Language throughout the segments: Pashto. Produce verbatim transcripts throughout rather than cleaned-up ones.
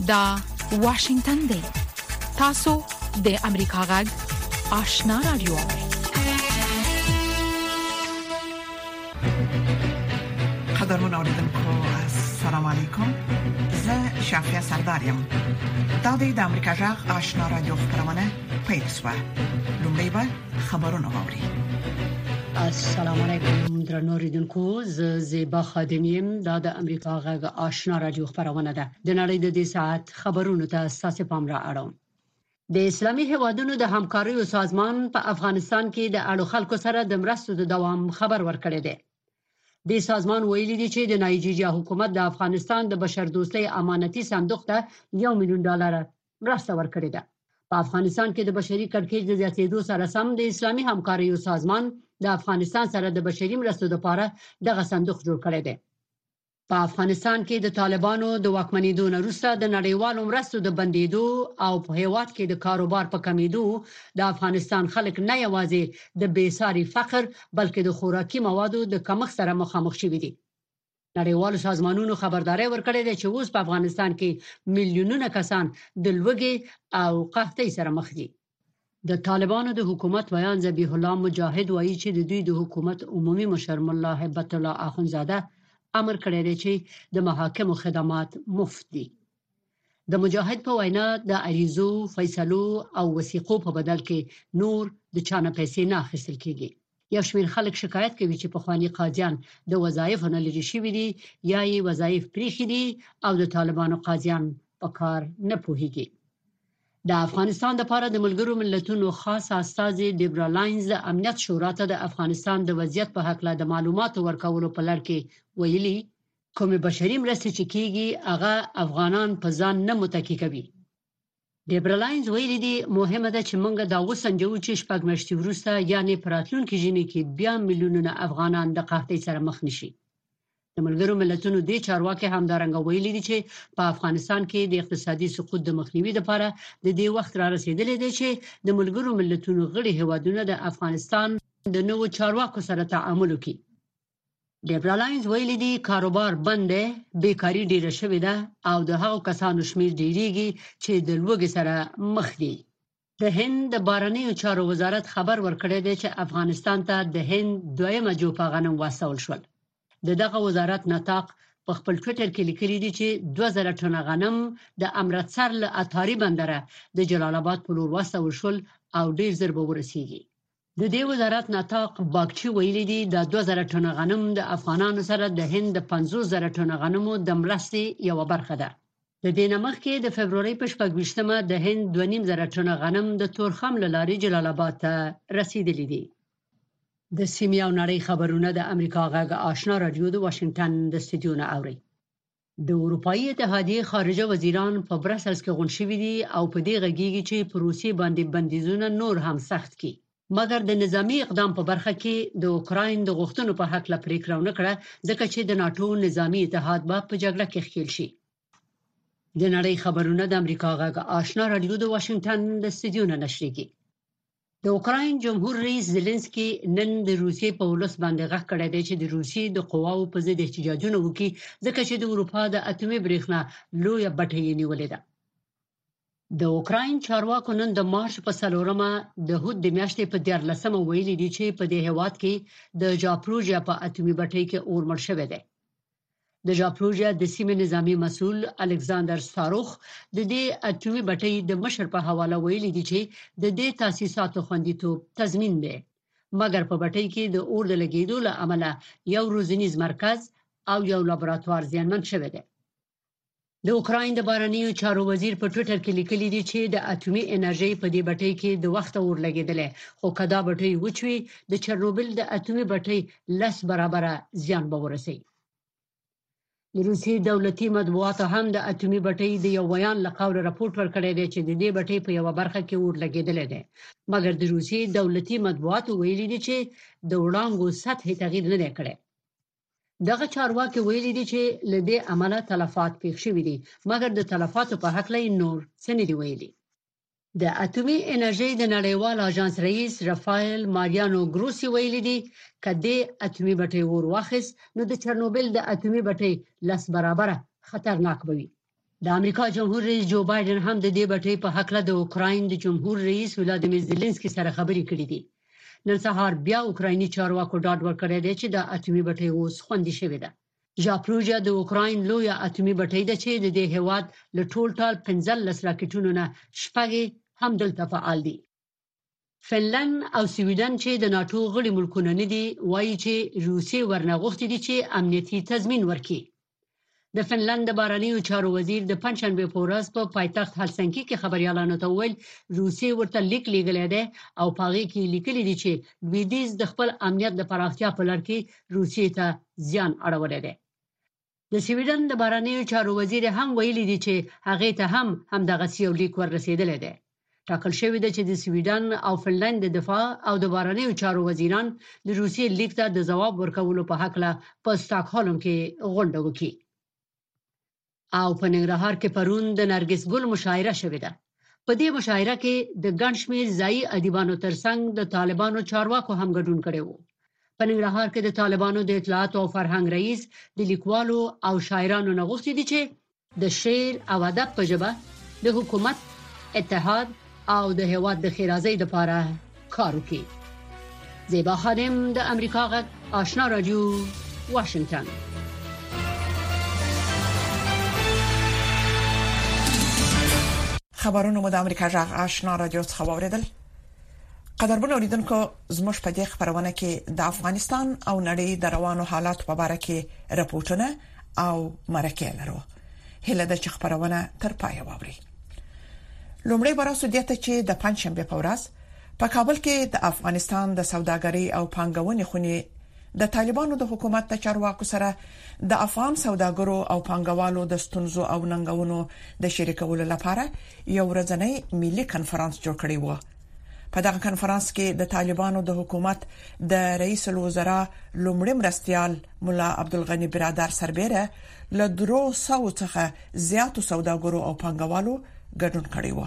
دا واشنگتن دی. تاسو د امریکا غږ آشنا رادیو. قدرمن اوریدونکو السلام علیکم. زه شافیا سردارم. دا د امریکا غږ آشنا رادیو خبرونه پیل شوه. لومړی به خبرونه واوري. السلام علیکم درنو اوریدونکو، زه زیبا خادمیم. دا د امریکا غږ آشنا رادیو خبرونه ده. د نړۍ د دې ساعت خبرونو ته اساس پام را اړوم. د اسلامي هیوادونو د همکاریو سازمان په افغانستان کې د اړو خلکو سره د مرستو د دوام خبر ورکړی دی. د سازمان ویلي دی چې د نایجیریا حکومت د افغانستان د بشردوستۍ امانتي صندوق ته یو میلیون ډالر مرسته ورکړې ده. په افغانستان کې د بشري کړکېچ د زیاتېدو سره سم د اسلامي همکاریو سازمان د افغانستان سره د بشري مرستو لپاره دغه صندوق جوړ کړی دی. په افغانستان کې د طالبانو د واکمنېدو وروسته د نړیوالو مرستو د بندیدو او په هیواد کې د کاروبار په کمیدو د افغانستان خلک نه یوازې د بیساري فقر بلکې د خوراکي موادو د کمښت سره مخامخ شوي دي. نړیوالو سازمانونو خبرداري ورکړې ده چې اوس په افغانستان کې میلیونونه کسان د لوږې او قحطۍ سره مخ دي. د طالبانو د حکومت ویان ذبیح الله مجاهد وایي چې د دوی د حکومت عمومي مشر مولا هیبت الله اخونزاده امر کړی دی چې د محاکمو خدمات مفت دي. د مجاهد په وینا د عریضو، فیصلو او وثیقو په بدل کې نور د چانه پیسې نه اخیستل کیږي. یو شمېر خلک شکایت کوي چې پخواني قاضیان د وظایفو نه لرې شوي دي یا یې وظایف پریښي دي او د طالبانو قاضیان په کار نه پوهیږي. د افغانستان لپاره د ملګرو ملتونو خاص استازي ډیبرا لاینز د امنیت شورا ته د افغانستان د وضعیت په حق له د معلوماتو ورکولو په لړ کې ویلي کومې بشري مرستې چې کیږي هغه افغانان په ځان نه متکی کوي. ډیبرا لاینز ویلي دي مهمه ده چې موږ دا وسنجو چې شپږ میاشتې وروسته یعنی په راتلونکي ژمي کې بیا میلیونونه افغانان د قحطۍ سره مخ نشي. د ملګرو ملتونو د چارواکي همدارنګه ویلي دي چې په افغانستان کې د اقتصادي سقوط د مخنیوي لپاره د دې وخت را رسیدلی دی چې د ملګرو ملتونو غړي هیوادونه د افغانستان د نوو چارواکو سره تعامل وکړي. ډیبرا لاینز ویلي دي کاروبار بند دی، بیکاری ډیره شوې ده او د هغو کسانو شمیر ډیریږي چې د لوږې سره مخ دي. د هند د بهرنیو چارو وزارت خبر ورکړی دی چې افغانستان ته د هند دویمه جوپه غنم واستول شول. د دغه وزارت نطاق په خپل ټویټر کې لیکلي دي چې دوه زره ټنه غنم د امرتسر له اتاري بندره د جلال آباد په لور واستول شول او ډیر زر به ورسیږي. د دې وزارت نطاق باغچی ویلي دي د دوه زره ټنه غنم د افغانانو سره د هند د پنځوس زره ټنه غنمو د مرستې یو برخه ده. د دې نمخ کې د فبرवरी په شپږ ویشتمه د هند دوه نیم زره ټنه غنم د تورخم له لارې جلال آباد ته رسیدلي دي. د سیمې او نړۍ خبرونه د امریکا غږ آشنا رادیو د واشنگټن د استودیو نه اوري. د اروپאי اتحادیې خارجه وزیران په برسلز کې غونډ شوي دي او په دې غږیږي چې په روسیې باندې بندیزونه نور هم سخت کړي. مګر د نظامی اقدام په برخه کې د اوکراین د غوښتنو په حق لا پریکړه ونه کړه ځکه چې د ناتو نظامی اتحاد به په جګړه کې ښکیل شي. د نړۍ خبرونه د امریکا غږ آشنا رادیو د واشنگټن د استودیو نه نشریږي. د اوکراین جمهور رئیس زيلنسکي نن د روسیې په ولس باندې غږ کړی دی چې د روسیې د قواو په ضد احتجاجونه وکړي ځکه چې د اروپا د اتومي برېښنا لویه بټۍ یې نیولې ده. د اوکراین چارواکو نن د مارچ په څلورمه د هود د میاشتې په دیارلسمه ویلي دي چې په دې هیواد کې د جاپروژیا په اتومي بټۍ کې اور مړ شوی دی. د جاپروژیا د سیمې نظامی مسؤل الکساندر ستاروخ د دې اتومي بټۍ د مشر په حواله ویلي دي چې د دې تاسیساتو خوندیتوب تضمین دی. مګر په بټۍ کې د اور د لګیدو له امله یو روزنیز مرکز او یو لابراتوار زیانمن شوی دی. د اوکراین د بهرنیو چارو وزیر په ټویټر کې لیکلي دي چې د اتومي انرژي په دې بټۍ کې د وخت اور لګیدلې خو کدا بټۍ وچوي د چرنوبل د اتومي بټۍ لس برابر زیان به ورسي. د روسي دولتي مطبوعاتو هم د اتومي بټۍ د یو ویان لقاور راپورټ ورکړی دی چې د دې بټۍ په یو برخه کې اور لګیدلې ده. مګر د روسي دولتي مطبوعاتو ویلي دي چې د وړانګو سطح تغییر نه کړي. دغه چارواکي ویلي دي چې لدې عمله تلفات پیښ شوي دي مګر د تلفاتو په حق لای نور څه نه دی ویلي. د اتومي انرژي د نړیوال اژانس رئیس رافایل ماریانو ګروسی ویلي دي کله اتومي بټۍ ور واخیس نو د چرنوبل د اتومي بټۍ لس برابر خطرناک بوي. د امریکا جمهور رئیس جو بایدن هم د دې بټۍ په حق له د اوکراین د جمهور رئیس ولادیمیر زيلنسکي سره خبرې کړې دي. نن سهار بیا اوکرایني چارواکو ډاډ ورکړی دی چې د اتومي بټۍ اوس خوندي شوې ده. ژاپروژا د اوکراین لویه اتومي بټۍ ده چې د دې هیواد له ټول ټال پنځلس راکټونو نه شپږ هم دلته فعال دي. فنلند او سویډن چې د ناتو غړي ملکونه نه دي وایي چې روسي ورنغښتي دي چې امنیتي تضمین ورکړي. د فنلند د بهرنیو چارو وزیر د پنځشنبه په ورځ په پایتخت هلسنکي کې خبريالانو ته وویل روسي ورته لیک لیږلی دی او پاغي کې لیکلي دي چې لویدیځ د خپل امنیت د پراختیا په لړ کې روسي ته زیان اړولی دی. د سویډن د بهرنیو چارو وزیر هم ویلي دي چې هغه ته هم همدغه یو لیک ورسېدلی دی. ټاکل شوی دی چې د سویډن او فنلند د دفاع او د بهرنیو چارو وزیران د روسي لیک ته د جواب ورکولو په حق له په سټاکهولم کې غونډه وکړي. او په ننګرهار کې پرون د نرګس ګل مشاعره شوې ده. په دې مشاعره کې د ګڼ شمېر ځایي ادیبانو ترڅنګ د طالبانو چارواکو هم ګډون کړی وو. په ننګرهار کې د طالبانو د اطلاعات او فرهنګ رئیس د لیکوالو او شاعرانو نه غوښتي دي چې د شعر او ادب په ژبه د حکومت اتحاد او د هیواد د خیرازۍ لپاره کار وکړي. زیبا خادم د امریکا غږ آشنا رادیو واشنگټن. خبرونه مو د امریکا جغ آشنا رادیو څخه واوریدل. قدرمن اوریدونکو زموږ په دې خبرونه کې د افغانستان او نړۍ د روانو حالات په اړه کې راپورټونه او مرکه لرو. هله د خبرونه تر پای واوري. لومړی براسو دته چې د پنځشنبه په ورځ په کابل کې د افغانستان د سوداګرۍ او پانګونې خونې د طالبانو د حکومت ته چارواکو سره د افغان سوداګرو او پانګوالو د ستونزو او ننګونو د شریکولو لپاره یو ورځنی ملي کنفرانس جوړ کړی و. په دغه کنفرانس کې د طالبانو د حکومت د رئیس الوزرا لومړی مرستيال مولا عبدالغنی برادر سربېره له درو سو څخه زیاتو سوداګرو او پانګوالو ګډون کړی و.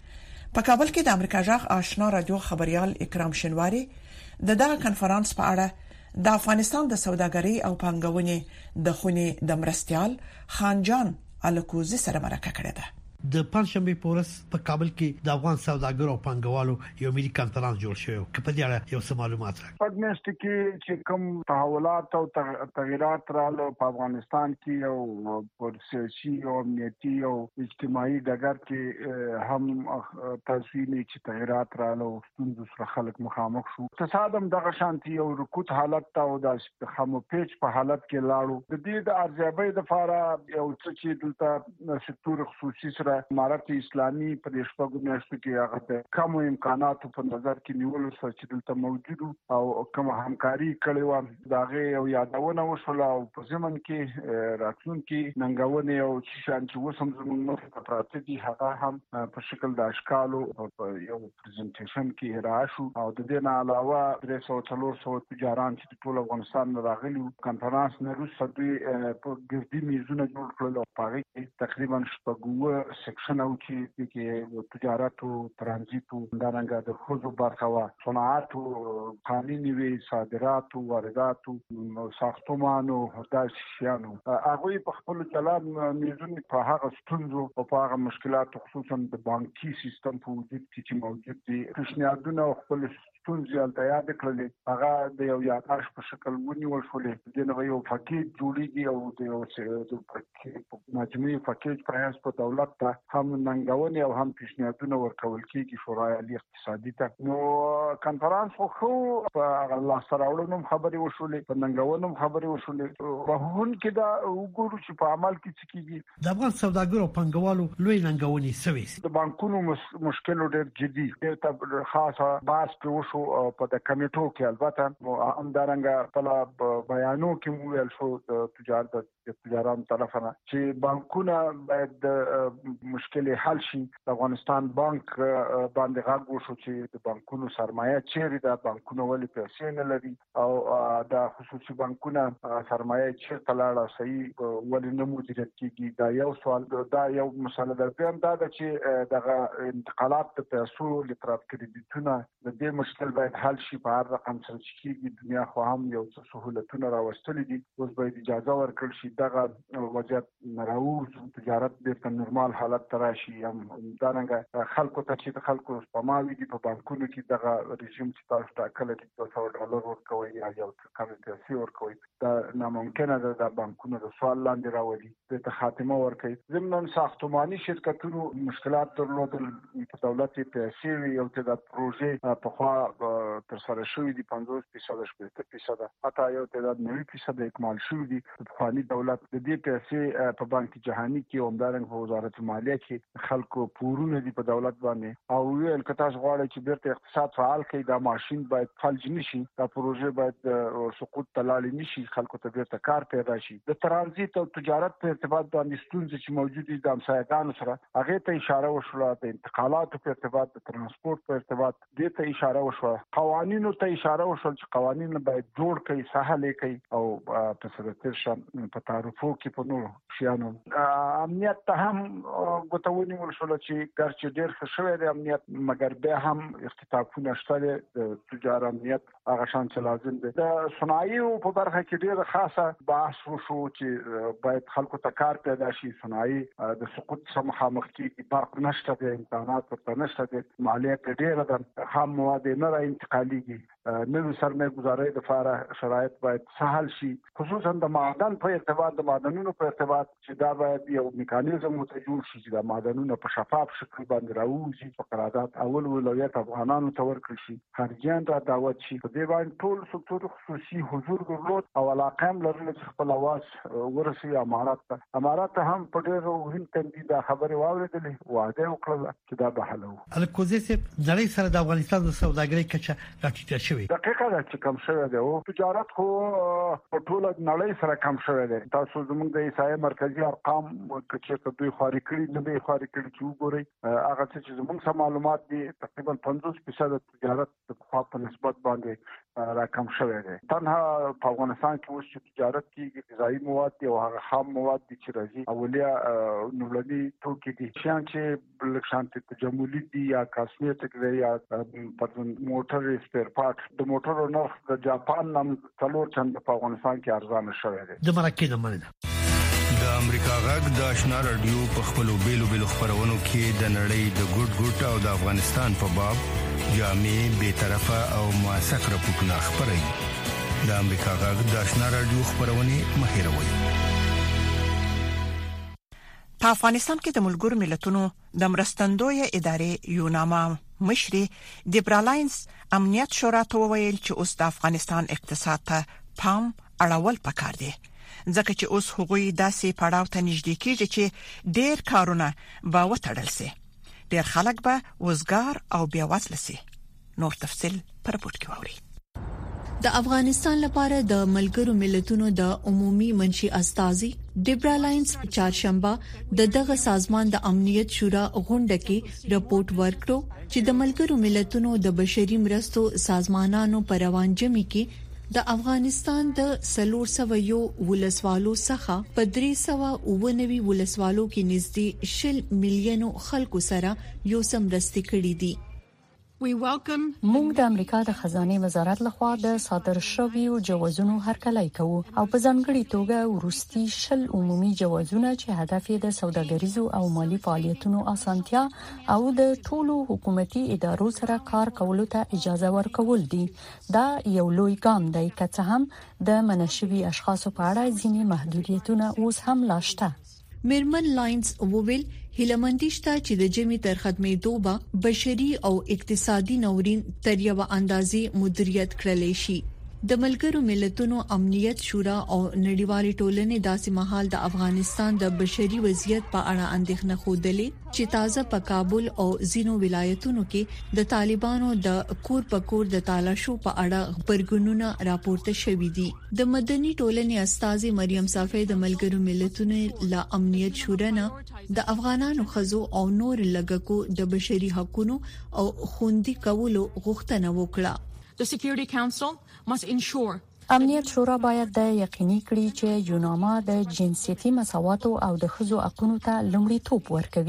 په کابل کې د امریکا جغ آشنا رادیو خبريال اکرام شنواری د دغه کنفرانس په اړه د افغانستان د سوداګرۍ او پانګونې د خونې د مرستيال خانجان الکوزي سره مرکه کړې ده. د پنځشنبه په ورځ په کابل کې د افغان سوداګرو او پانګوالو یو ملي کنفرانس جوړ شوی او په دې اړه یو څه معلومات راکړي. په میاشت کې چې کوم تحولات او تغیرات راغلي په افغانستان کې او په سیاسي او امنیتي او اجتماعي ډګر کې هم تاسویني چې تغیرات راغلي او ستونزو سره خلک مخامخ شو. تصادم دغه شانتي او رکوت حالت او د خمو پیچ په حالت کې لاړو. د دې د ارزیابۍ لپاره یو څه چې دلته سکتور خصوصي سره امارت اسلامي په دې شپږو میاشتو کې هغه کم امکاناتو په نظر کې نیول سره چې دلته موجود او کوم همکاري کړې و داغه یو یادونه وشول او په زمن کې راتلونکي ننګونې او چې شان چې وسم زموږ په پراته دي هغه هم په شکل د اشکالو په یو پریزنټیشن کې راشو او د دې نه علاوه درې سوه څلور سوه تجاران چې ټول افغانستان راغلي کنفرانس نه روسه دوی په ګردي میزونه جوړ کړل او په کې تقریبا شپږ سیکشن او چې کې تجارت او ترانزیت او دارنګه د خوځو برخه وا صنعت او قانوني وی صادرات او واردات او ساختمانو هداش شانو هغه په خپل کلام میزونه په هغه ستونزو او په هغه مشکلات خصوصا د بانکي سیستم په وجود کې چې موجود دي پیشنهادونه خپل ستونزې التیاد کړلې هغه د یو یاداش په شکل ونیول شولې د نو یو پاکیج جوړیږي او د یو مجموعي پاکیج پرایس په دولت ته هم ننګونې او هم پیشنهادونه ورکول کیږي شورای عالی اقتصادي ته. نو کنفرانس خو په الله سره وړاندې خبرې وشولې په ننګونو خبرې وشولې په هون کې دا وګورو چې په عمل کې څه کیږي. د افغان سوداګرو پنګوالو لوی ننګونې سوي د بانکونو مشکل ډېر جدي ډېر خاصه باس په وشو په د کمیټو کې البته هم دارنګه په بیانو کې ویل شو د تجارت د تجاران طرفه چې بانکونه باید مشکل حل شي. افغانستان بانک باندې غږ وشو چې د بانکونو سرمایه چیرې د بانکونو ولې پیسې نه لري او د خصوصي بانکونو سرمایه چیرته لاړه صحیح ولې نه مدیریت کیږي. دا یو سوال دا یو مسله ده. دا چې دغه انتقالات د پیسو لپاره کریډیټونه د دې مشکل مشکل باید حل شي په هر رقم سره چې کېږي. دنیا خو هم یو څه سهولتونه راوستلي دي، اوس باید اجازه ورکړل شي دغه وضعیت راووځو، تجارت بیرته نورمال حالت ته راشي. هم دارنګه خلکو ته چې د خلکو سپماوي دي په بانکونو کې دغه رژیم چې تاسو ټاکلی دي دوه سوه ډالر ورکوئ یا یو څه کمې پیسې ورکوئ، دا ناممکنه ده د بانکونو د سوال لاندې راولي، دې ته خاتمه ورکوي. ضمناً ساختماني شرکتونو مشکلات درلودل، په دولت یې پیسې وي، یو تعداد پروژې پخوا ترسره شوي دي پنځوس فیصده شپېته فیصده حتی یو تعداد نوي فیصده اکمال شوي دي. پخواني دولت د دې پیسې په بانک جهاني کې او همدارنګه په وزارت مالیه کې خلکو پورونه دي په دولت باندې، او ویل که تاسو غواړئ چې بیرته اقتصاد فعال کړئ دا ماشین باید فلج نشي، دا پروژې باید سقوط ته لاړې نشي، خلکو ته بیرته کار پیدا شي. د ترانزیت او تجارت په ارتباط باندې ستونزې چې موجود دي د همسایګانو سره هغې ته اشاره وشوه، د انتقالاتو په ارتباط، د ترانسپورت په ارتباط دې ته اشاره وشوه، قوانینو ته اشاره وشول چې قوانین باید جوړ کړي، سهل کړي او په سره تیر شه په تعرفو کې په نورو شیانو. امنیت ته هم ګوته ونیول شوله چې ګرچې ډېر ښه شوی دی امنیت، مګر بیا هم اختطافونه شته دي، د تجار امنیت هغه شان چې لازم دی. د صنایعو په برخه کې ډېره خاصه بحث وشو چې باید خلکو ته کار پیدا شي، صنایع د سقوط سره مخامخ کېږي، برق نشته دی، امکانات ورته نشته دی، مالیه پرې ډېره ده، خام مواد یې نه را انتقالېږي. نوې سرمایه ګزارۍ دپاره شرایط باید سهل شي، خصوصا د معدن په ارتباط، د معدنونو په ارتباط چې دا باید یو میکانیزم ورته جوړ شي چې د معدنونه په شفاف شکل باندې راووځي، په قرارداد اول ولایت افغانانو ته ورکړل شي، خارجیان را دعوت شي. په دې باندې ټول سکتور خصوصي حضور درلود او علاقه هم لرله چې خپل اواز ورسوي امارات ته. امارات هم په ډېر مهم تندي دا خبرې واورېدلې، وعده وکړله چې دا به حل وو. الکوزي صاحب نړۍ سره د افغانستان د سوداګرۍ کچه راټیټه شوې. دقیقه ده چې کم شوی دی، او تجارت خو په ټوله نړۍ سره کم شوی دی. تاسو زموږ د احصایې مرکزي ارقام که چېرته دوی خواري کړي نه به یې خواري کړي چې وګورئ، هغه څه چې زموږ سره معلومات دي تقریبا پنځوس فیصده تجارت د پخوا په نسبت باندې راکم شوی دی. تنها په افغانستان کې اوس چې تجارت کېږي غذایي مواد دي او هغه خام مواد دي چې راځي، اولیا نوملني توکي دي، شیان چې لږ شانتې تجملي دي یا کاسمیټک دی یا موټر سپیر پارټ. د موټرو نرخ د جاپان نم څلور چنده په افغانستان کې ارزانه شوی دی. د مرکې نه مننه. د امریکا غږ د آشنا رادیو په خپلو بیلو بیلو خبرونو کې د نړۍ د ګډ ګډ او د افغانستان په باب جامع، بی‌طرفه او موثق راپورټونه خبري. د امریکا غږ د آشنا رادیو خبرونه مهیروي. په افغانستان کې د ملګرو ملتونو د مرستندوی ادارې یوناما مشري دیبرالاینز امنیت شورا ته وویل چې اوس د افغانستان اقتصاد ته پام اړول پکار دي، ځکه چې اوس هغوی داسې پړاو ته نږدې کېږي چې ډېر کارونه به وتړل شي، ډېر خلک به وزګار او بیا وزل شي. نور تفصيل پر راپور کې ووري. د افغانستان لپاره د ملګرو ملتونو د عمومي منشي استازي دیبرالاینز چهارشنبه د دغه سازمان د امنیت شورا غونډه کې راپورټ ورکړو چې د ملګرو ملتونو د بشري مرستو سازمانانو پر روان جمعي کې د افغانستان د سلور سو یو ولسوالو څخه په درې سو او نوي ولسوالو کې نږدې شل میلیونو خلکو سره یو سم رستي کړي دي. موږ د امریکا د خزانه وزارت لخوا د صادر شویو جوازونو هرکلی کوو او په ځانګړي توګه ورستي شل عمومي جوازونه چې هدف یې د سوداګریزو او مالی فعالیتونو اسانتیا او د ټولو حکومتي ادارو سره کار کولو ته اجازه ورکول دي. دا یو لوی ګام دی، که څه هم د منشوي اشخاصو په اړه ځینې محدودیتونه اوس هم لاشته. میرمن لاینز وویل هیلمندشته چې د جمی تر ختمېدو به بشري او اقتصادي نورین تر یو اندازې مدیریت کړل شي. د ملګرو ملتونو امنیت شورا او نړیوالې ټولنې داسې مهال د افغانستان د بشري وضعیت په اړه اندېښنه خوده چې تازه په کابل او ځینو ولایتونو کې د طالبانو د کور په کور د تالاشو په اړه خبرګونونه راپورته شوې دي. د مدني ټولنې استاذي مریم صافی د ملګرو ملتونو لا امنیت شورا نه د افغانانو خزو او نور لګکو د بشري حقوقو او خوندي کولو غوښتنه وکړه. The Security Council must ensure امنیت شورا باید د یقیني کړي چې یوناما د جنسيتي مساوات او د ښځو حقوقو ته لومړیتوب ورکوي.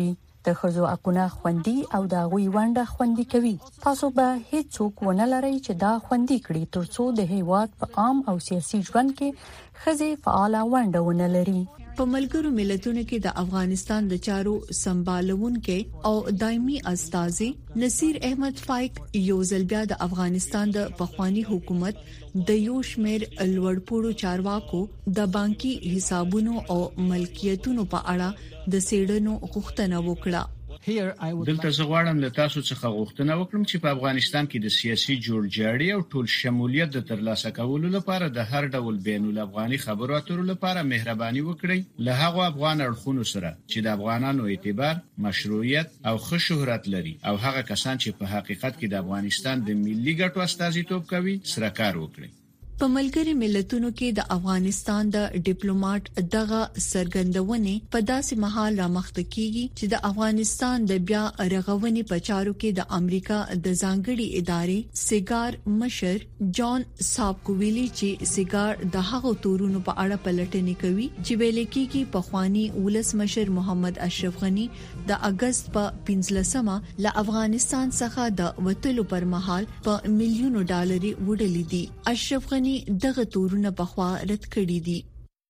د خزو حقونه خوندي او د غوي ونده خوندي کوي. تاسو به هیڅوک ونه لرئ چې دا خوندي کړي ترڅو د هیواد په عام او سیاسي ژوند کې خزي فعال ونده ونه لري. په ملګرو ملتونو کې د افغانستان د چارو سمبالونکو او دایمي استاذي نصیر احمد فایق یو ځل بیا د افغانستان د پخوانی حکومت د یو شمیر لوړپوړو چارواکو د بانکي حسابونو او ملکیتونو په اړه د سیډنو غوښتنه وکړه. دلته زه غواړم له تاسو څخه غوښتنه وکړم چې په افغانستان کې د سیاسي جوړجاړي او ټول شمولیت د ترلاسه کولو لپاره د هر ډول بین الافغاني خبرو اترو لپاره مهرباني وکړئ له هغه افغان اړخونو سره چې د افغانانو اعتبار، مشروعیت او ښه شهرت لري او هغه کسان چې په حقیقت کې د افغانستان د ملي ګټو استازیتوب کوي سره کار وکړي. په ملګری ملتونو کې د افغانستان د ډیپلوماټ دغه سرګندونه په داسې مهال را مخته کیږي چې د افغانستان د بیا رغونې په چارو کې د امریکا د ځانګړي ادارې سیګار مشر جان سابکوویلی چې سیګار د هغو تورونو په اړه پلټنې کوي چې ویل کېږي په خواني ولس مشر محمد اشرف غنی د اگست په پنځلسمه له افغانستان څخه د وټلو پر مهال په میلیونو ډالر وړلې دي. اشرف غنی دغه تورونه په خوا رد کړی دي.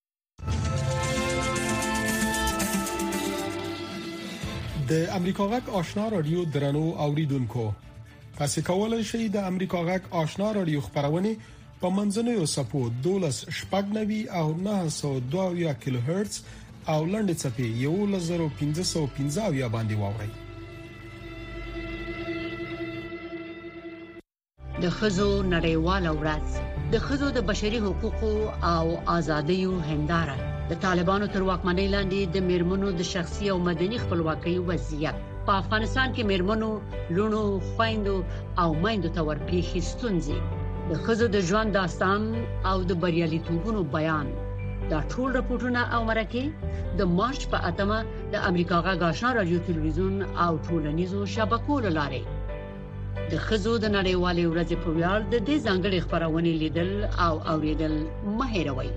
د امریکا غږ آشنا رادیو درنو اوریدونکو، تاسو کولای شئ د امریکا غږ آشنا رادیو خبرونه په منځنوي سپو دولس شپږ نوي او نه سوه دوه کیلو هرتز او لنډ چپی یو لزر پنځه سوه پنځه باندې واورئ. د خزو نړیواله ورځ د خزو د بشري حقوقو او ازادیو هنداره د طالبانو تر واکمنۍ لاندې د میرمنو د شخصي او مدني خپلواکۍ وضعیت په افغانستان کې میرمنو، لونو، خويندو او مایندو ته ورپېښې ستونزې د خزو د ژوند داستان او د بریالیتوبونو بیان دا ټول راپورټونه او مرکې د مارچ په اتمه د امریکا غږ آشنا رادیو تلویزیون او ټولنیزو شبکو لاره د خزو د نړیوالې ورځې په ویاړ د دې ځانګړي خبرونه لیدل او اوریدل مه هېروئ.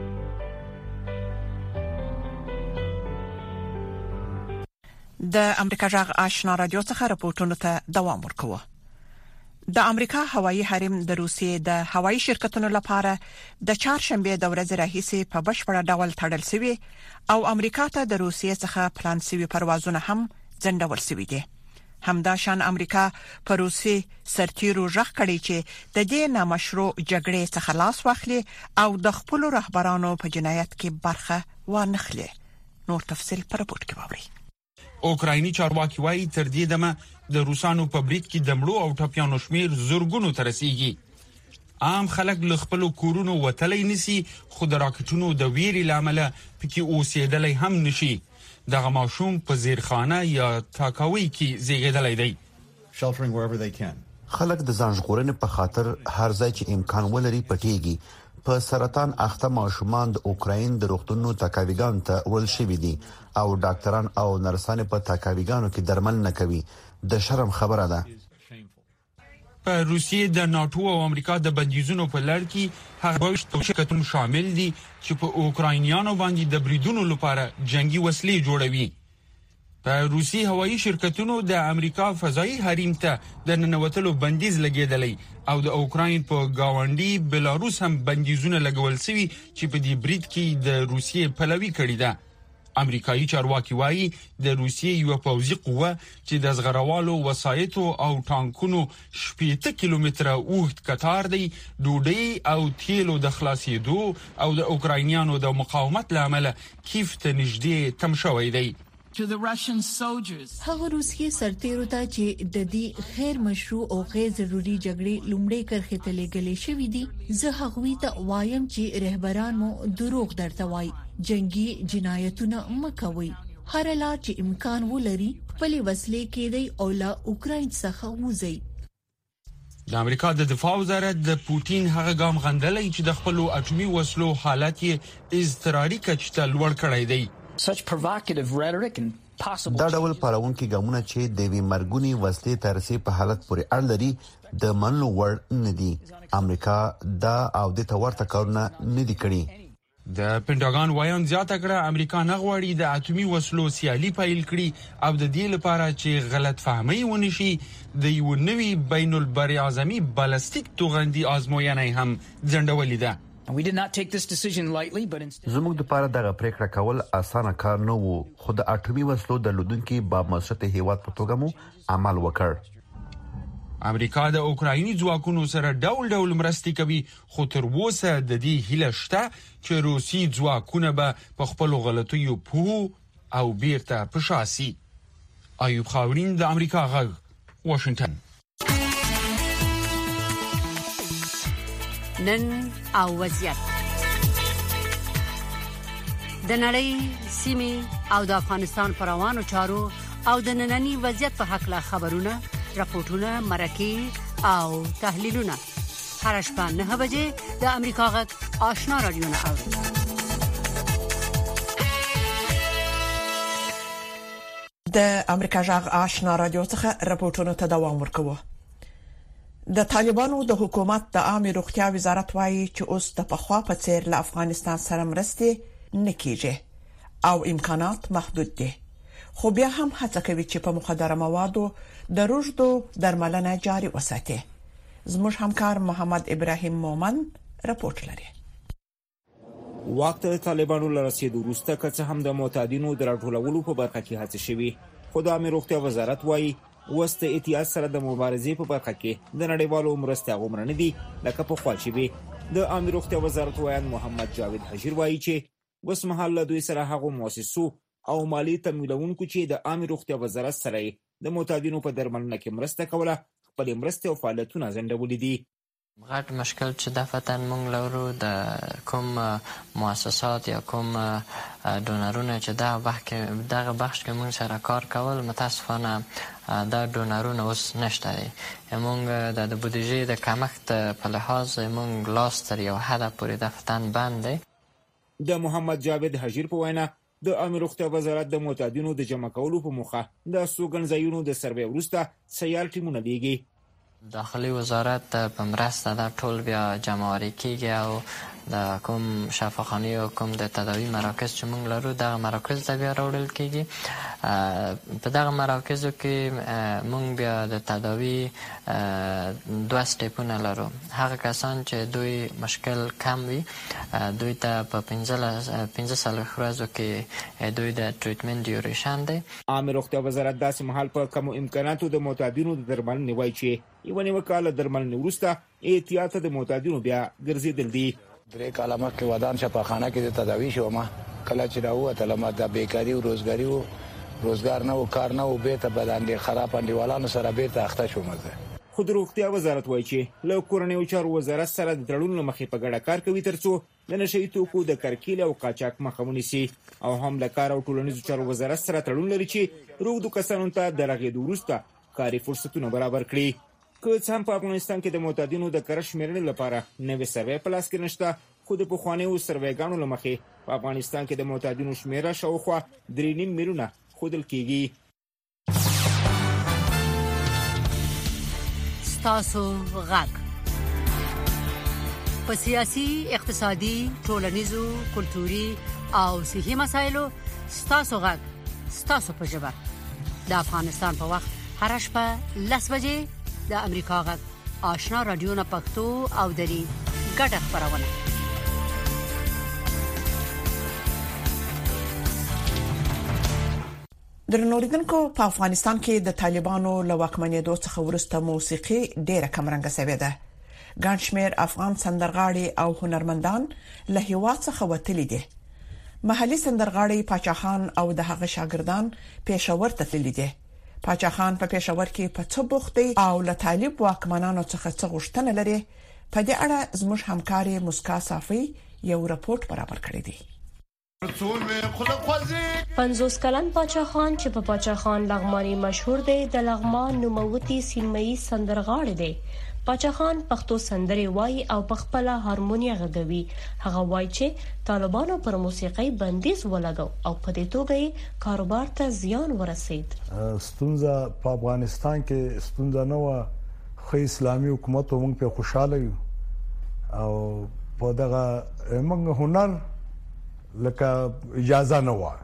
د امریکا غږ آشنا رادیو څخه راپورټونه ته دوام ورکوه. د امریکا هوایي حریم د روسیې د هوایي شرکتونو لپاره د چهارشنبه د ورځې راهیسې په بشپړ ډول تړل شوی او امریکا ته د روسیې څخه پلان شوی پروازونه هم ځنډول شوی دي. همداشان امریکا پر روسي سرتیرو ژغ کړي چې د دې نامشروع جګړې څخه لاس واخلي او د خپل رهبرانو په جنایت کې برخه وانخلي. نور تفصیل پر راپورټ کې واورئ. اوکرایني چارواکي وايي تر دې دمه د روسانو په برید کې د مړو او ټپيانو شمیر زورګونو ته رسیدي. عام خلک له خپل کورونو وتلی نسی خو د راکټونو د ویري لامل پکې اوسېدلای هم نشي. دغه ماشوم په زیرخانه یا تاکاوي کې زیږیدلی دی. sheltering wherever they can. خلک د ځان ژغورنې په خاطر هر ځای چې امکان ولري پټيږي. په سرطان اخته ماشومان د اوکراین د روغتونونو تاکاویګان ته ورل شوی دي او ډاکټران او نرسان په تاکاویګانو کې درمل نه کوي. د شرم خبره ده. په روسیې د ناتو او امریکا د بندیزونو په لړ کې هغه شرکتونه شامل دي چې په اوکراینیانو باندې د بریدونو لپاره جنگي وسلې جوړوي. په روسي هوایي شرکتونو د امریکا فضایي حریم ته د ننوتلو بندیز لګیدلی او د اوکراین په گاونډي بلاروس هم بندیزونه لګول شوي چې په دې برید کې د روسیې پلوي کړې ده. امریکایي چارواکي وايي د روسیې یو پوځي قوه چې د زغروالو وسایطو او ټانکونو شپږ کیلومتره اوږد قطار دی ډوډۍ او تیلو د خلاصېدو او د اوکراینیانو د مقاومت لامل کیف ته نږدې تم شوی دی. هغه روسي سرتیرو ته چې د دې غیر مشروع او غیر ضروري جګړې لومړی کرخه ته لګلې شوې دي زه هغوی ته وایم چې رهبران مو دروغ درته وایي. جنگي جنایتونه مکوي. هر لار چې امکان ولري خپل وسلې کېدی او لا اوکراین څخه وځي. د امریکا د دفاع وزارت د پوتین هغه ګام غندلې چې د خپل اټومي وسلو حالت یې اضطراري کچ ته لوړ کړی دی. دا ډول پرونکي ګامونه چې د وی مرګونی وسلې ترسي په حالت پورې اړه لري د منلو وړ نه دي. امریکا دا او د تورته کارونه نه دي کړی. د پینټاګان وایان زیاته کړه امریکا نه غواړي د اتومي وسلو سیالي پیل کړي او د دې لپاره چې غلط فهمي ونشي د یو نوي بین البراعظمي بالستیک توغندي آزموینه هم ځنډولې ده. We did not take this decision lightly, but instead زموږ د پاره دغه پریکړه کول اسانه کار نه وو، خو د اتومي وسلو د لودونکو با مسته هیواد په توګه مو عمل وکړ. امریکا د اوکرایني ځواکونو سره ډول ډول مرستې کوي، خو تر اوسه د دې هیله شته چې روسي ځواکونه به په خپل غلطیو پوه او بیرته په شاسي. ایوب خاورین د امریکا غږ واشنگټن. نن او وضعیت د نړۍ سیمې او د افغانستان پر روانو چارو او د ننني وضعیت په حق لا خبرونه راپورټونه مرکه او تحلیلونه هر شپه نه بجې د امریکا غږ آشنا رادیو نه اوري. د امریکا غږ آشنا رادیو څخه راپورټونه ته دوام ورکوي. د طالبانو د حکومت د عامه روغتیا وزارت وایي چې اوس د پخوا په څیر له افغانستان سره مرستې نه کیږي او امکانات محدود دي، خو بیا هم هڅه کوي چې په مخدره موادو د روژدو درملنه جاري وساتي. زموږ همکار محمد ابراهیم مومن راپورټ لري. وخت د طالبانو لرسید وروسته که څه هم د معتادینو د راټولولو په برخه کې هڅه شوي، خو د عامه روغتیا وزارت وایي اوس د احتیاط سره د مبارزې په برخه کې د نړیوالو مرستې غوښتنه نه دي لکه په خوا شي. د عامه روغتیا وزارت وایي محمد جاوید حجیر وایي چې اوس مهال له دوی سره هغه مؤسسو او مالی تمویلونکو چې د عامه روغتیا وزارت سره د معتادینو په درملنه کې مرسته کوله خپل مرسته او فعالیتونه ځنډولې دي. غټ مشکل چې د فتن مونږ لرو د کوم مؤسسات یا کوم ډونرونه چې دا بخش دغه بخش کې مونږ سره کار کول متاسفانه دا ډونرونه اوس نشته دي. مونږ د بودیجې د کمښت په لحاظ مونږ لاس تر یو حد پورې د فتن بند دی. د محمد جاوید حجیر په وینا د عامه روغتیا وزارت د معتادینو د جمع کولو په موخه د سوګنځایونو د سروې وروسته سیال ټیمونه لیږي. داخلي وزارت په مرسته دا ټول بیا جمعواري کیږي او د کوم شفاخانه او کوم د تداوی مراکز چې موږ لرو دغه مراکز ته بیا راوړل کیږي. په دغه مراکزو کې موږ بیا د تداوی دوه سټیپونه لرو. هغه کسان چې دوی مشکل کم وي دوی ته په پنځه څلوېښت ورځو کې دوی د ټریټمنټ ډیوریشن دی. عامه روغتیا وزارت داسې مهال په کم امکاناتو د معتادینو د درملنې وایي چې یو نیمه کال درملنې وروسته احتیاط د معتادینو بیا ګرځېدل دي. درې کاله مخکې ودان شفاخانه کې د تداوی شوم، کله چې راووتلم د بیکاري او روزګاری او روزګار نه او کار نه او بیرته بدن خراب انډیوالانو سره بیرته اخته شوم. خو د روغتیا وزارت وایي چې له کورنیو چارو وزارت سره د تړون مخې په ګډه کار کوي ترڅو د نشئی توکو د کرکیل او قاچاق مخه ونیسي او هم له کار او ټولنیزو چارو وزارت سره تړون لري چې روغدو کسانو ته د رغېدو وروسته کاري فرصتونه برابر کړي. که څه هم په افغانستان کې د معتادینو د کره شمیرنې لپاره نوې سروې په لاس کې نشته، خو د پخوانیو سروېګانو له مخې په افغانستان کې د معتادینو شمیره شاوخوا درې نیم میلیونه ښودل کېږي. ستاسو غږ په سیاسي، اقتصادي، ټولنیزو، کلتوري او صحي مسایلو ستاسو غږ ستاسو په ژبه د افغانستان په وخت هر شپه لس بجې د امریکا غږ آشنا رادیو نه پښتو او دری ګډه خبرونه. درنوریدونکو په افغانستان کې د طالبانو له واکمنېدو څخه وروسته موسیقي ډېره کمرنګه شوې ده. ګڼ شمېر افغان سندرغاړي او هنرمندان له هیواد څخه وتلي دي. محلي سندرغاړي پاچاخان او د هغه شاګردان پېښور ته تللي دي. پاچاخان په پېښور کې په څه بوخت دی او له طالب واکمنانو څخه څه غوښتنه لري، په دې اړه زموږ همکاري مسکا صافي یو راپورټ برابر کړی دی. پنځوس کلن پاچاخان چې په پاچاخان لغمانی مشهور دی د لغمان نوموتی سیمه‌ای سندرغاړي دی. پاچاخان پښتو سندرې وایي او په خپل هارمونیا غږوي. هغه وایي چې طالبانو پر موسیقي بندیز ولګاو او په دې توګه کاروبار ته زیان ورسید. ستونزه په افغانستان کې ستونزه نه و، خو اسلامي حکومت موږ په خوشاله یو او په دغه موږ هنر لکه اجازه نه و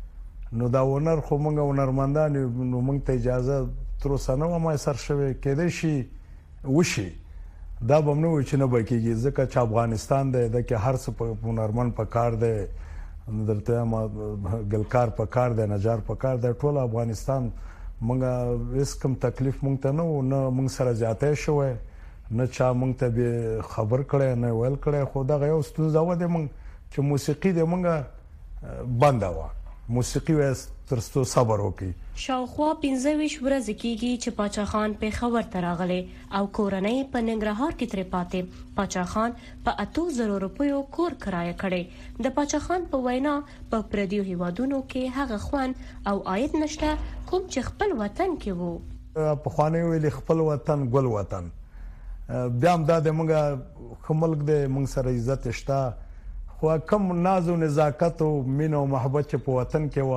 نو دا ونر خو موږ ونرمندان نو موږ ته اجازه تر اوسه نه و ما سر شوی کېدای شي وشي دا به نو چې نه بکیږي ځکه چې افغانستان دی د کې هر څه په هنرمند په کار دی درته ما ګلکار په کار دی نجار په کار دی ټول افغانستان موږ هیڅ کوم تکلیف موږ ته نه نه موږ سره جاته شوی نه چا موږ ته به خبر کړي نه ویل کړي خو دا یو ستونزه و د موږ چې موسیقي د موږ بند و موسیقي وس ترستو صبر وکي شاوخوا پنځه ویشت ورځې کېږي چې پاچا خان په خبر تراغله او کورنۍ په ننګرهار کې تر پاتې پاچا خان په اته زره روپیو کور کرایه کړي د پاچا خان په وینا په پردیو هیوادونو کې هغه خوان او عاید نشته کوم چې خپل وطن کې وو په خواني ویل خپل وطن ګل وطن بیا هم دا د موږ خملک د موږ سره عزت شته خو کوم ناز او نزاکت او مين او محبت په وطن کې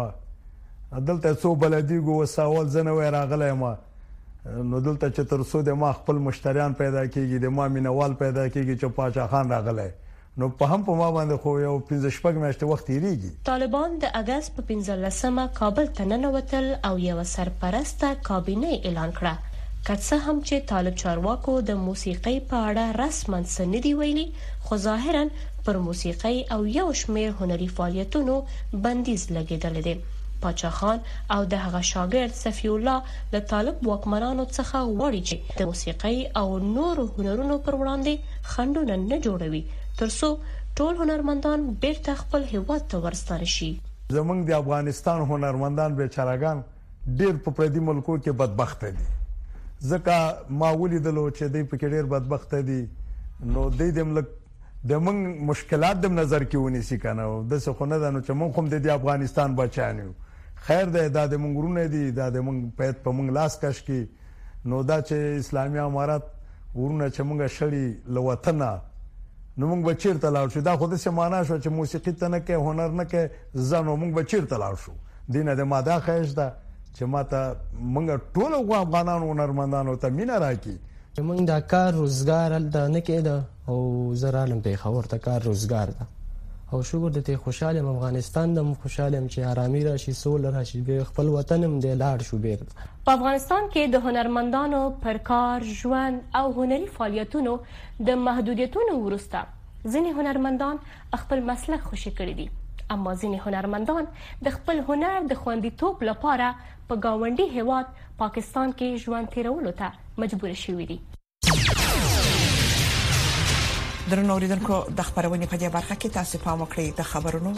و دلته څو بلدي ګو وساول زنه وای راغله ما نو دلته چې تر څو د ما خپل مشتریان پیدا کیږي د ما مینوال پیدا کیږي چې پاچا خان راغله نو په هم په ما باندې خو یو پنځه شپږ میاشتې وخت یریږي طالبان د اگست په پنځلسمه کابل ته ننوتل او یو سرپرسته کابینه اعلان کړه کڅه هم چې طالب چارواکو د موسیقۍ په اړه رسماً سندې ویلي خو ظاهراً پر موسیقۍ او یو شمېر هنري فعالیتونو بندیز لګیدل دي پاچا خان او د هغه شاګرد صفی الله له طالب واکمنانو څخه غواړي چې د موسیقۍ او نورو هنرونو پر وړاندې خنډونه نه جوړوي ترڅو ټول هنرمندان بیرته خپل هیواد ته ورستانه شي زمونږ د افغانستان هنرمندان بیچارهګان ډېر په پردي ملکو کې بدبخت دي ځکه ما ولیدلو چې دوی په کې ډېر بدبخت دي نو دوی د ملک د موږ مشکلات د نظر کې ونیسي کنه د څه خو نه ده نو چې موږ هم د افغانستان بچانو خیر ده د منګرونه دي د موږ په په موږ لاس کش کې نو دا چې اسلامي امارات ورونه چې موږ شړی لوطنه نو موږ بچیر ته لاړ شو دا خو د څه معنا شو چې موسیقي ته نه کې هنر نه کې ځانو موږ بچیر ته لاړ شو دینه د ماده خیش ده چې ماته موږ ټول افغانانو هنرمندانو ته مینا راکې موږ دا کار روزګار د نه کېده او زرالم په خبر ته کار روزګار ده او شکر د ته خوشاله افغانستان د خوشاله چې آرامي راشي سول راشي به خپل وطن هم د لاړ شو بیر په افغانستان کې د هنرمندانو پر کار ژوند او هنري فعالیتونو د محدودیتونو ورسته ځینې هنرمندان خپل مسلک خوشی کړی دي اما ځینې هنرمندان د خپل هنر د خوندیتوب لپاره په گاونډي هیواد پاکستان کې ژوند تیرولو ته مجبور شوي دي درنو اوریدونکو د خبرونې په دې برخه کې تاسو پام وکړئ د خبرونو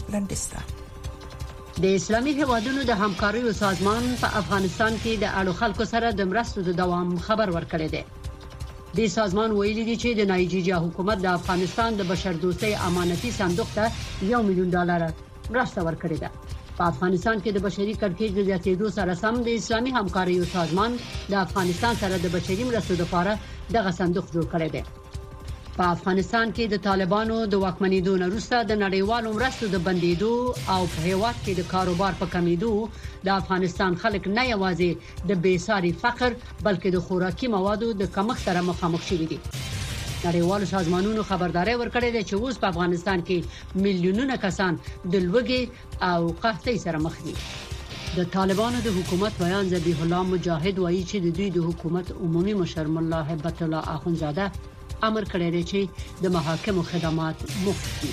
لنډیسته د اسلامي هیوادونو د همکارۍ سازمان په افغانستان کې د اړو خلکو سره د مرستو د دوام خبر ورکړی دی د سازمان ویلي دی چې د نایجیریا حکومت د افغانستان د بشردوستۍ امانتي صندوق ته یو میلیون ډالر مرسته ورکړې ده په افغانستان کې د بشري کړکېچ د زیاتېدو سره سم د اسلامي همکارۍ سازمان د افغانستان سره د بشري مرستو لپاره دغه صندوق جوړ کړی دی په افغانستان کې د طالبانو د واکمنېدو وروسته د نړیوالو مرستو د بندیدو او په هیواد کې د کاروبار په کمیدو د افغانستان خلک نه یوازې د بیساري فقر بلکې د خوراکي موادو د کمښت سره مخامخ شوي دي نړیوالو سازمانونو خبرداري ورکړې ده چې اوس په افغانستان کې میلیونونه کسان د لوږې او قحطۍ سره مخ دي د طالبانو د حکومت بیان ذبیح الله مجاهد وایي چې د دوی د حکومت عمومي مشر مولا هیبت الله اخونزاده امر کړی دی چې د محاکمو خدمات مفت دي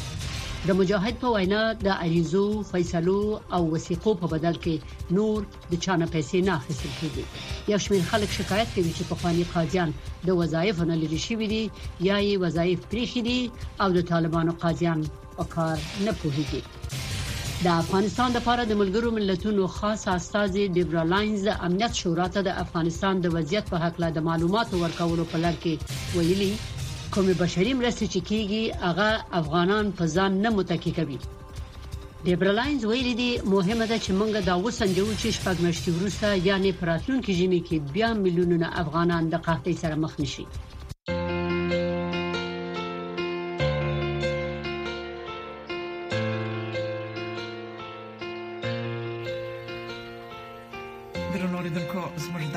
د مجاهد په وینا د عریضو فیصلو او وثیقو په بدل کې نور د چانه پیسې نه اخیستل کیږي یو شمېر خلک شکایت کوي چې په خواني قاضیان د وظایف نه لري شوي دي یا یې وظایف پریخي دي او د طالبانو قاضیان په کار نه پوهیږي د افغانستان لپاره د ملګرو ملتونو خاص استازي ډیبرا لاینز د امنیت شورا ته د افغانستان د وضعیت په حق له معلوماتو ورکولو په لړ کې ویلي کومه بشري مرستې چې کیږي هغه افغانان په ځان نه متکی کوي ډیبرا لاینز ویلي دي مهمه ده چې موږ دا وسنجو چې شپږ میاشتې وروسته یعنی پراتلونکو ژمي کې بیا میلیونونه افغانان د قحطۍ سره مخ نشي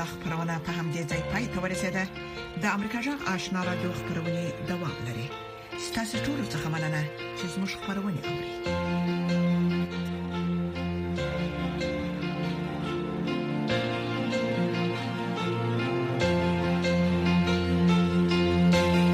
د امریکا جغ آشنا رادیو خبرونه دوام لري ستاسو ټول څه مننه چې زموږ خبرونه اوري